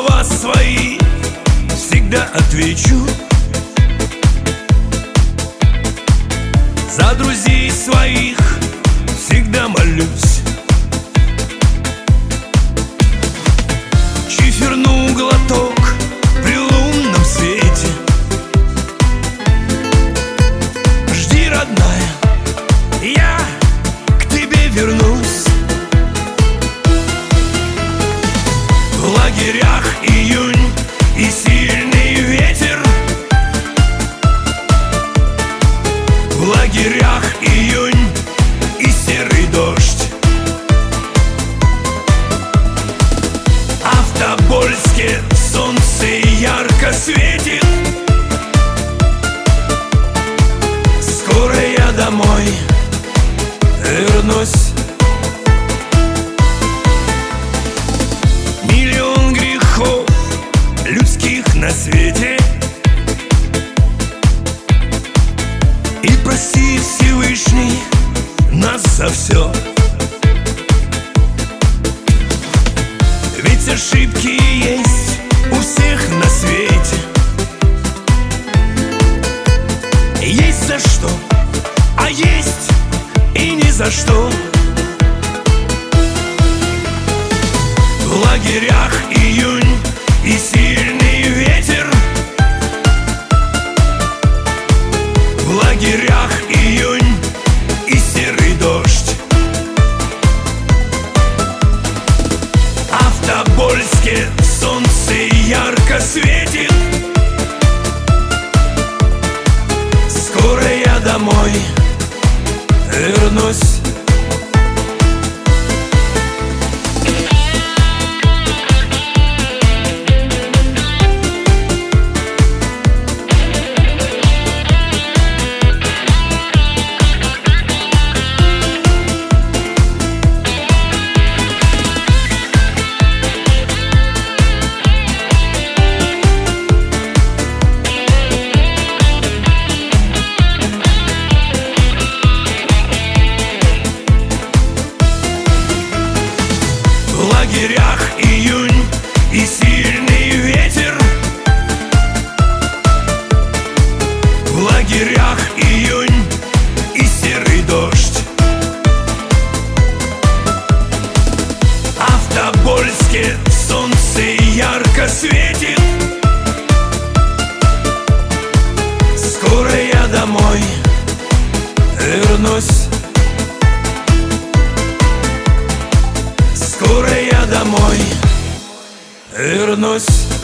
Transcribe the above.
слова свои всегда отвечу. За друзей своих всегда молюсь. Чиферну глоток при лунном свете. Жди, родная, я к тебе вернусь. В лагерях июнь и сильный ветер. В лагерях июнь и серый дождь. А в Тобольске солнце ярко светит. Скоро я домой вернусь. Миллион грехов людских на свете. И прости, Всевышний, нас за все. Ведь ошибки есть у всех на свете. Есть за что, а есть и ни за что. В лагерях июнь и сильный ветер. В лагерях июнь и серый дождь. А в Тобольске солнце ярко светит. Скоро я домой вернусь. В лагерях июнь и сильный ветер. В лагерях июнь и серый дождь. А в Тобольске солнце ярко светит. Скоро я домой вернусь. Скоро я домой вернусь.